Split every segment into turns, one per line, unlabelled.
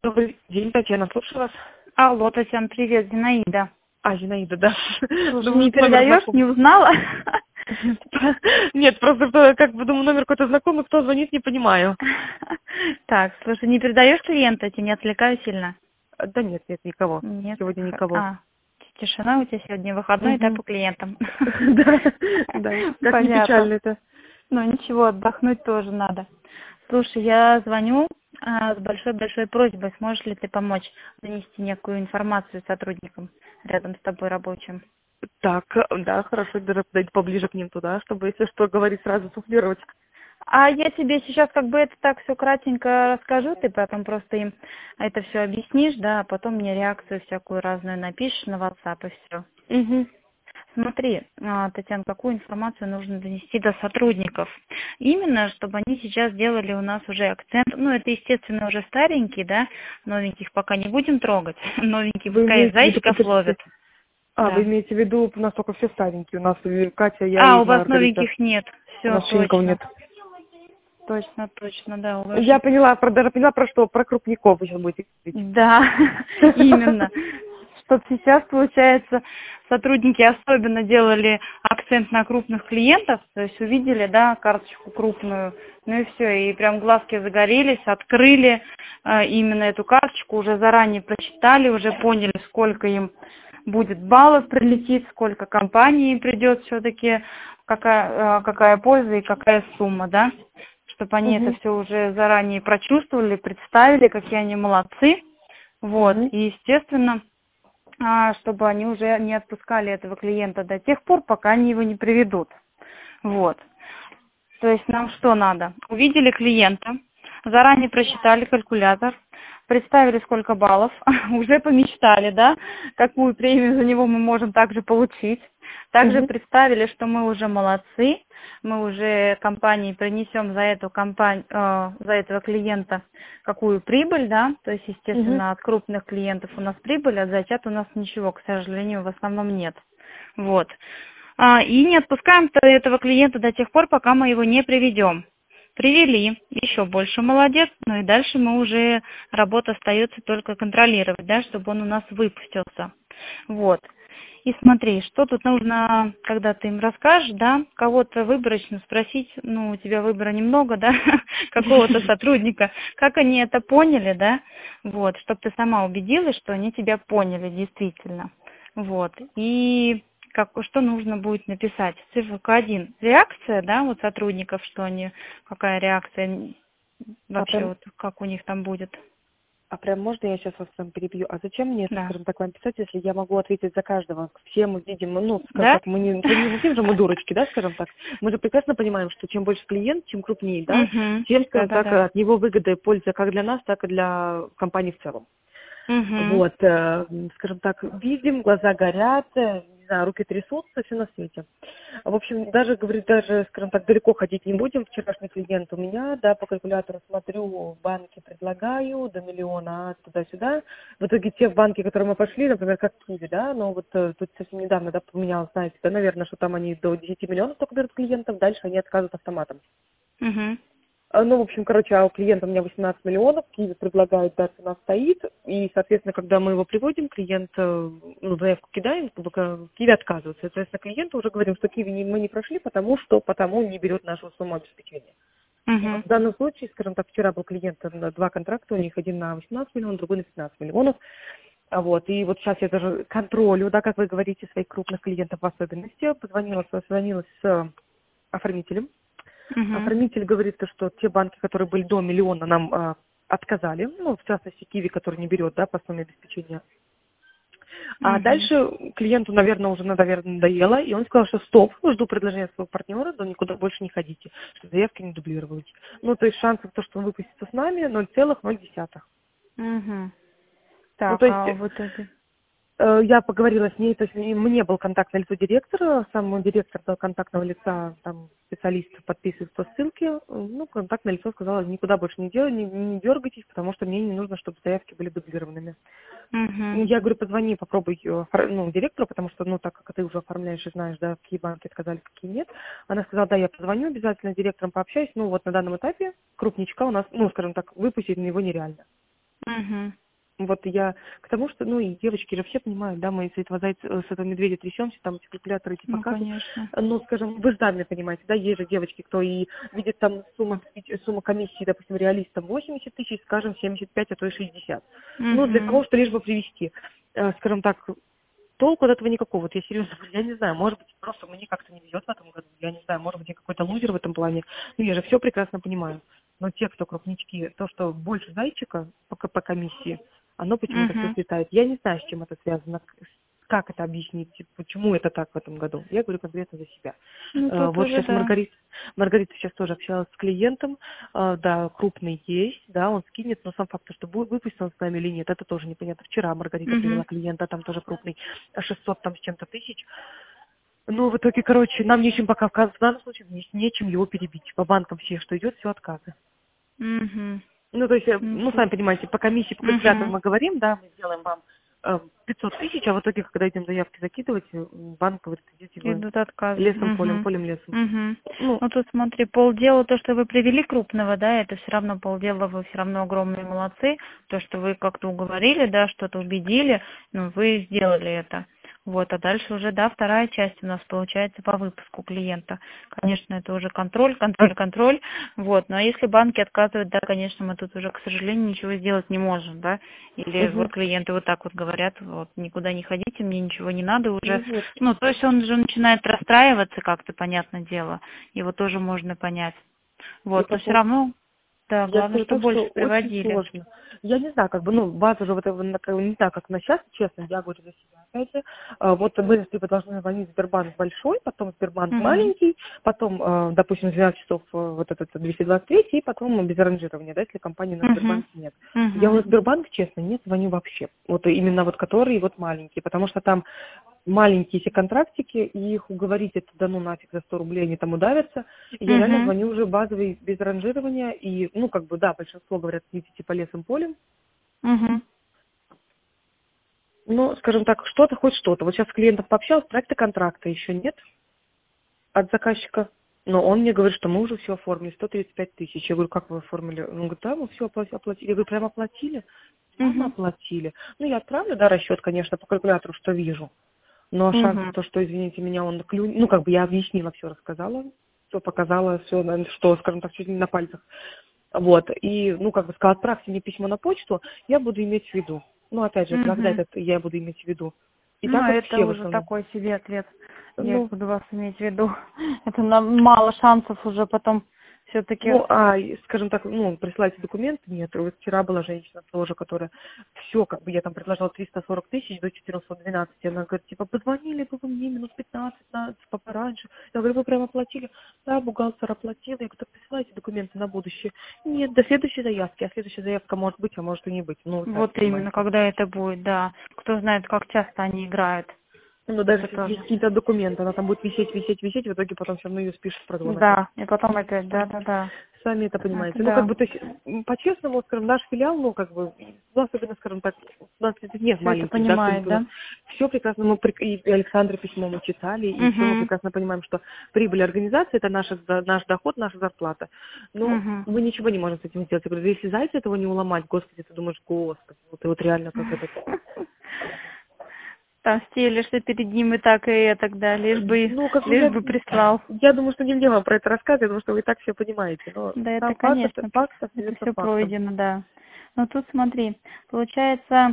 Добрый день, Татьяна, слушаю вас.
Алло, Татьяна, привет, Зинаида.
Зинаида, да.
Слушай,
Ну,
не
номер
передаешь,
знакомый.
не узнала?
Нет, просто как бы думаю, номер какой-то знакомый, кто звонит, не понимаю.
Так, слушай, не передаешь клиента, я тебя не отвлекаю сильно?
Да нет, никого.
Нет.
Сегодня никого.
Тишина у тебя сегодня выходной, да,
Мгм.
по клиентам?
Да, да, как не
Понятно.
печально это.
Ну ничего, отдохнуть тоже надо. Слушай, я звоню с большой-большой просьбой, сможешь ли ты помочь донести некую информацию сотрудникам рядом с тобой рабочим?
Так, да, хорошо, даже подойти поближе к ним туда, чтобы, если что, говорить, сразу суфлировать.
А я тебе сейчас как бы это так все кратенько расскажу, ты потом просто им это все объяснишь, да, а потом мне реакцию всякую разную напишешь на WhatsApp и все.
Угу.
Смотри, Татьяна, какую информацию нужно донести до сотрудников? Именно, чтобы они сейчас делали у нас уже акцент, ну, это, естественно, уже старенькие, да, новеньких пока не будем трогать, новенькие
Вы
пускай
имеете в виду,
зайчиков
подождите,
ловят,
вы
да.
имеете в виду, у нас только все старенькие, у нас и Катя, я и
У вас
Маргарита,
новеньких нет,
у
все
нас вообще никого нет.
точно, точно, да,
Я
уважи.
поняла, даже поняла, про что, про крупников вы сейчас будете
Да, именно. Чтоб сейчас, получается, сотрудники особенно делали акцент на крупных клиентов, то есть увидели, да, карточку крупную, ну и все, и прям глазки загорелись, открыли именно эту карточку, уже заранее прочитали, уже поняли, сколько им будет баллов прилетит, сколько компании придет все-таки, какая польза и какая сумма, да, чтобы они это
Угу.
все уже заранее прочувствовали, представили, какие они молодцы, вот,
Угу.
и, естественно, чтобы они уже не отпускали этого клиента до тех пор, пока они его не приведут. Вот. То есть нам что надо? Увидели клиента, заранее просчитали калькулятор, представили, сколько баллов, уже помечтали, да, какую премию за него мы можем также получить. Также
Угу.
представили, что мы уже молодцы, мы уже компании принесем за эту за этого клиента какую прибыль, да, то есть,
Угу.
естественно, от крупных клиентов у нас прибыль, от зачат у нас ничего, к сожалению, в основном нет. Вот. И не отпускаем этого клиента до тех пор, пока мы его не приведем. Привели, еще больше молодец, ну и дальше мы уже, работа остается только контролировать, да, чтобы он у нас выпустился. Вот. И смотри, что тут нужно, когда ты им расскажешь, да, кого-то выборочно спросить, ну, у тебя выбора немного, да, какого-то сотрудника, как они это поняли, да, вот, чтобы ты сама убедилась, что они тебя поняли действительно. Вот. И что нужно будет написать? Циферка 1. Реакция, да, вот сотрудников, что они, какая реакция
А
вообще,
прям,
вот как у них там будет.
а прям можно я сейчас вас прям перебью? А зачем мне это,
Да.
скажем так, вам писать, если я могу ответить за каждого? Все мы видим, ну, скажем
Да?
так, мы не таким же мы дурочки, да, скажем так. Мы же прекрасно понимаем, что чем больше клиент, чем крупнее, да,
Угу.
тем, скажем так,
Да-да-да.
от него выгода и польза как для нас, так и для компании в целом.
Угу.
Вот, скажем так, видим, глаза горят, не знаю, руки трясутся, все на свете. В общем, даже, говорит, даже, скажем так, далеко ходить не будем. Вчерашний клиент у меня, да, по калькулятору смотрю, в банке предлагаю до миллиона, туда-сюда. В итоге те банки, которые мы пошли, например, как Киви, да, но вот тут совсем недавно, да, поменялось, знаете, да, наверное, что там они до 10 миллионов только берут клиентов, дальше они отказывают автоматом.
Угу.
Ну, в общем, короче, а у клиента у меня 18 миллионов, Киви предлагает, да, цена стоит, и, соответственно, когда мы его приводим, клиент, ну, заявку кидаем, Киви отказывается. Соответственно, клиенту уже говорим, что Киви мы не прошли, потому не берет нашу сумму обеспечения. И вот
Угу.
в данном случае, скажем так, вчера был клиент на 2 контракта, у них один на 18 миллионов, другой на 15 миллионов. Вот, и вот сейчас я даже контролю, да, как вы говорите, своих крупных клиентов в особенности, созвонилась с оформителем.
Угу.
Оформитель говорит, что те банки, которые были до миллиона, нам отказали, ну, в частности, Киви, который не берет, да, по сумме обеспечения. А
Угу.
дальше клиенту, наверное, уже, наверное, надоело, и он сказал, что стоп, жду предложения своего партнера, но никуда больше не ходите, что заявки не дублируйте. Ну, то есть шансов, то, что он выпустится с нами, 0,0.
Угу.
Ну, то
Так,
есть
а в итоге?
я поговорила с ней, то есть мне был контактное лицо директора, сам директор дал контактного лица, там специалист подписывает по ссылке, ну, контактное лицо сказала, никуда больше не делай, не дергайтесь, потому что мне не нужно, чтобы заявки были дублированными.
Угу.
Ну, я говорю, позвони, попробуй, ну, директору, потому что, ну, так как ты уже оформляешь и знаешь, да, какие банки отказали, какие нет. Она сказала, да, я позвоню, обязательно с директором пообщаюсь, ну, вот на данном этапе крупничка у нас, ну, скажем так, выпустить на него нереально.
Угу.
Вот я к тому, что, ну, и девочки же все понимают, да, мы с этого медведя трясемся, там эти калькуляторы эти
Ну,
показывают.
конечно.
Ну, скажем, вы же сами понимаете, да, есть же девочки, кто и видит там сумма комиссии, допустим, реалистам 80 тысяч, скажем, 75, а то и 60. Ну, для
Угу.
того, что лишь бы привести, скажем так, толку от этого никакого. Вот я серьезно говорю, я не знаю, может быть, просто мне как-то не везет в этом году, я не знаю, может быть, я какой-то лузер в этом плане. Ну, я же все прекрасно понимаю. Но те, кто крупнички, то, что больше зайчика по комиссии, оно почему-то все
Угу.
слетает. Я не знаю, с чем это связано, как это объяснить, почему это так в этом году. Я говорю конкретно за себя.
Ну, тут
Вот
уже
сейчас
да.
Маргарита сейчас тоже общалась с клиентом, да, крупный есть, да, он скинет, но сам факт, что выпустит он с нами или нет, это тоже непонятно. Вчера Маргарита привела
Угу.
клиента, там тоже крупный, 600 там с чем-то тысяч. Ну, в итоге, короче, нам нечем пока в данном случае, нечем его перебить. По банкам все, что идет, все отказы.
Угу.
Ну, то есть,
Ну,
ну,
тут.
сами понимаете, по комиссии, по калькулятору
Угу.
мы говорим, да, мы сделаем вам 500 тысяч, а в итоге, когда идем заявки закидывать, банк говорит, идите вы
Идут отказы.
лесом,
Угу.
полем, лесом.
Угу.
Ну,
Ну, тут смотри, полдела то, что вы привели крупного, да, это все равно полдела, вы все равно огромные молодцы. То, что вы как-то уговорили, да, что-то убедили, ну, вы сделали это. Вот, а дальше уже, да, вторая часть у нас получается по выпуску клиента. Конечно, это уже контроль. Вот, но если банки отказывают, да, конечно, мы тут уже, к сожалению, ничего сделать не можем, да. Или вот
угу.
клиенты вот так вот говорят, вот, никуда не ходите, мне ничего не надо уже.
Ну, вот.
Ну, то есть он же начинает расстраиваться как-то, понятное дело. Его тоже можно понять.
И
Вот, но все
потом,
равно, да,
я
главное,
скажу
что
так,
больше
что очень
приводили.
сложно. Я не знаю, как бы, ну, база уже вот этого, не знаю, как на сейчас, честно, я говорю за себя. Опять же, вот мы типа должны звонить в Сбербанк большой, потом Сбербанк
Угу.
маленький, потом, допустим, 12 часов вот этот 223, и потом без ранжирования, да, если компании на
Угу.
Сбербанке нет. Я
Угу.
вот Сбербанк, честно, не звоню вообще. Вот именно вот которые вот маленькие, потому что там маленькие эти контрактики, и их уговорить это да ну нафиг за 100 рублей, они там удавятся. И я реально
Угу.
звоню уже базовый без ранжирования, и, ну, как бы, да, большинство говорят, идите по лесам полем,
Угу.
но, скажем так, что-то, хоть что-то. Вот сейчас с клиентом пообщалась, проекта контракта еще нет от заказчика, но он мне говорит, что мы уже все оформили, 135 тысяч. Я говорю, как вы оформили? Он говорит, да, мы все оплатили. Я говорю, прям оплатили? Да, мы
Угу.
оплатили. Ну, я отправлю, да, расчет, конечно, по калькулятору, что вижу. Но шансы
Угу.
то, что, извините меня, он клюнет, ну, как бы я объяснила, все рассказала, все показала, все, что, скажем так, чуть ли не на пальцах. Вот, и, ну, как бы сказала, отправьте мне письмо на почту, я буду иметь в виду. Ну, опять же, когда
Угу.
это я буду иметь в виду. И
Ну,
так вот
это
все в
уже
основном.
такой себе ответ. Я
Ну,
буду вас иметь в виду. Это нам мало шансов уже потом все-таки.
ну, скажем так, ну, присылайте документы, нет. Вот вчера была женщина тоже, которая все, как бы я там предложила 340 тысяч до 412. И она говорит, типа, позвонили бы вы мне минут 15, типа, пораньше. Я говорю, вы прямо оплатили? Да, бухгалтер оплатил. Я говорю, так присылайте документы на будущее. Нет, до следующей заявки. А следующая заявка может быть, а может и не быть. Ну, вы сами
Вот именно,
понимаете.
когда это будет, да. Кто знает, как часто они играют.
Ну, даже
Это
если есть
тоже.
какие-то документы, она там будет висеть, в итоге потом все равно ее спишут, продлон опять.
Да, и потом опять, да.
Сами это
Это
понимаете. Ну, как
да.
бы, то есть, по-честному, скажем, наш филиал, ну, как бы, ну, особенно, скажем так, у нас это нет
Все это
маленьких, да,
понимает,
кто-нибудь у нас.
да?
Все прекрасно, и Александра письмо мы читали, и все мы
Угу.
прекрасно понимаем, что прибыль организации – это наш доход, наша зарплата. Но
Угу.
мы ничего не можем с этим сделать. Я говорю, если зайца этого не уломать, господи, ты думаешь, господи, вот, и вот реально как это.
Там стелишься перед ним и так, и так,
Ну, как бы
лишь бы прислал.
я думаю, что не мне вам про это рассказывать, потому что вы и так все понимаете. Но
Да, это,
сам факт,
конечно,
факт
это
остается
все
фактом.
пройдено, да. Но тут смотри, получается,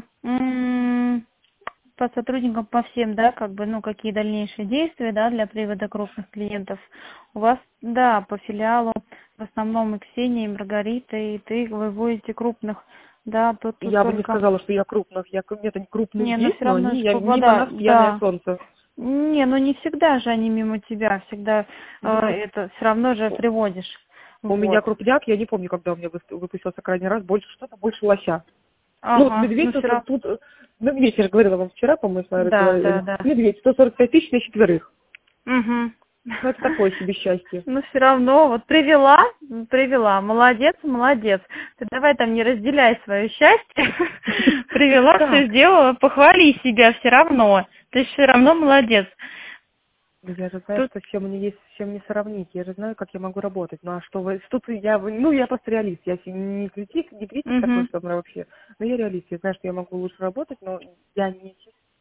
по сотрудникам, по всем, да, как бы, ну, какие дальнейшие действия, да, для привода крупных клиентов. У вас, да, по филиалу в основном и Ксения, и Маргарита, и ты выводите крупных, да, тут
Я бы не
только...
сказала, что я крупных. Нет, крупных
Не, ну
есть,
все
но
равно
они,
же
я мимо
попадают,
нас пьяное
да.
солнце.
Не, ну не всегда же они мимо тебя, всегда
Ну,
это все равно же приводишь.
у меня
Вот.
крупняк, я не помню, когда у меня выпустился крайний раз, больше лося. Ну, вот
Ага, ну
медведь,
все равно.
тут, медведь, я же говорила вам вчера, по-моему, с вами разговаривали.
Да.
Медведь, 145 тысяч на четверых.
Угу.
Ну, это такое себе счастье.
Ну все равно, вот привела, молодец. Ты давай там не разделяй свое счастье. Привела, все
Как?
сделала, похвали себя все равно. Ты все равно молодец.
Я же знаю,
Тут
что с чем мне есть, с чем не сравнить. Я же знаю, как я могу работать. Ну а что вы... Тут я просто реалист. Я не критик такой,
Мгм.
что мы вообще. Но я реалист. Я знаю, что я могу лучше работать, но я не...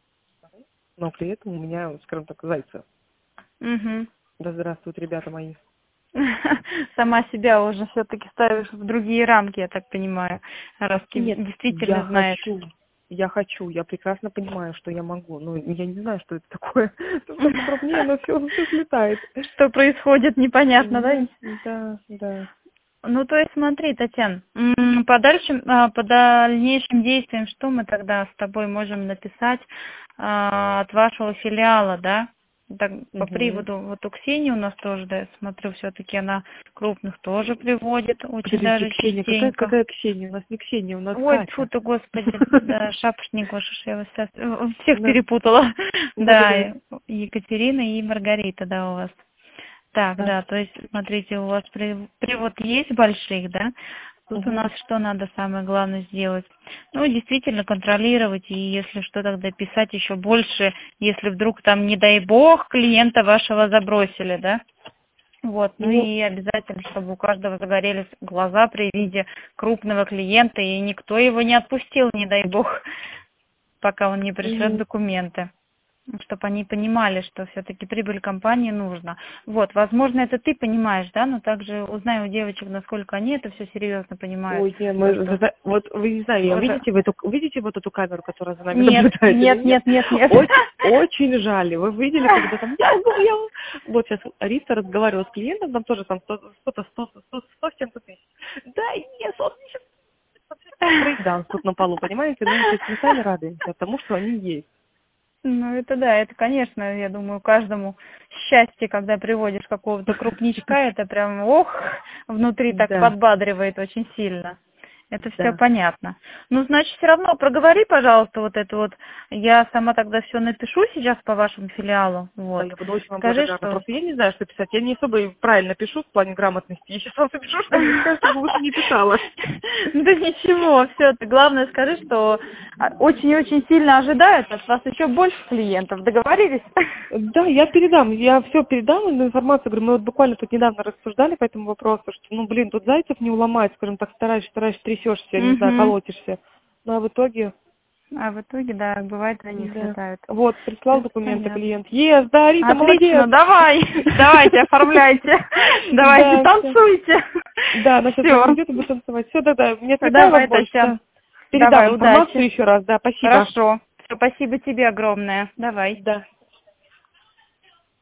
Но при этом у меня, скажем так, зайцы.
Мгм.
Да здравствуют ребята мои.
Сама себя уже все-таки ставишь в другие рамки, я так понимаю, раз ты
Нет,
действительно знаешь,
я прекрасно понимаю, что я могу. Но я не знаю, что это такое. Только вокруг меня, но все слетает.
что происходит, непонятно, да?
Да.
Ну, то есть смотри, Татьяна, по дальнейшим действиям, что мы тогда с тобой можем написать от вашего филиала, да? Так, по
Угу.
приводу, вот у Ксении у нас тоже, да, я смотрю, все-таки она крупных тоже приводит, очень
Подожди,
даже
Ксения, какая,
частенько.
какая Ксения? У нас не Ксения, у нас
Ой, тьфу
Катя.
ты, господи, да, шапошник ваш, уж я вас всех
Да,
перепутала.
да.
Да, Екатерина и Маргарита, да, у вас. Так,
Да.
да, то есть, смотрите, у вас привод есть больших, да? Тут у
Угу.
нас что надо самое главное сделать? Ну, действительно контролировать, и если что, тогда писать еще больше, если вдруг там, не дай бог, клиента вашего забросили, да? Вот, ну
Ну,
и обязательно, чтобы у каждого загорелись глаза при виде крупного клиента, и никто его не отпустил, не дай бог, пока он не пришлет
м,
документы, чтобы они понимали, что все-таки прибыль компании нужна. Вот, возможно, это ты понимаешь, да, но также узнай у девочек, насколько они это все серьезно понимают.
ой, не,
То, что
вот вы не знаю,
тоже...
видите вот эту камеру, которая за нами
Нет,
наблюдает или
нет,
нет?
нет, нет, нет.
Очень жаль. Вы видели, когда там я. Вот сейчас Рита разговаривала с клиентом, там тоже там 100 с чем-то тысяч. Да, нет, он мне сейчас брейкданс тут на полу, понимаете? Ну, то есть мы сами радуемся тому, что они есть.
Ну, это да, это, конечно, я думаю, каждому счастье, когда приводишь какого-то крупничка, это прям, ох, внутри так
Да,
подбадривает очень сильно. Это все
да.
понятно. Ну, значит, все равно проговори, пожалуйста, вот это вот. Я сама тогда все напишу сейчас по вашему филиалу.
Да,
Вот.
я буду очень вам
Скажи,
благодарна.
что
Просто я не знаю, что писать. Я не особо и правильно пишу в плане грамотности. Я сейчас вам напишу, что мне скажут, чтобы лучше не писала.
да ничего, все, ты главное скажи, что очень и очень сильно ожидают от вас еще больше клиентов. Договорились?
Да, я все передам, информацию, говорю, мы вот буквально тут недавно рассуждали по этому вопросу, что, тут зайцев не уломать, скажем так, стараешься, трясешься, не знаю,
Угу.
колотишься. Ну, а в итоге,
А в итоге, да, бывает, они
да.
слетают.
Вот, прислал
Это
документы
понятно.
клиент. Да, Рита,
Отлично,
молодец!
давайте, оформляйте, давайте,
Да, все.
танцуйте.
Да, она сейчас
Все,
придет и будет танцевать. Все, да, не отвлекаю вас
давай,
больше,
Татьяна,
да. Передам
давай,
информацию
удачи.
еще раз, да, спасибо.
Хорошо, все, спасибо тебе огромное, давай.
Да.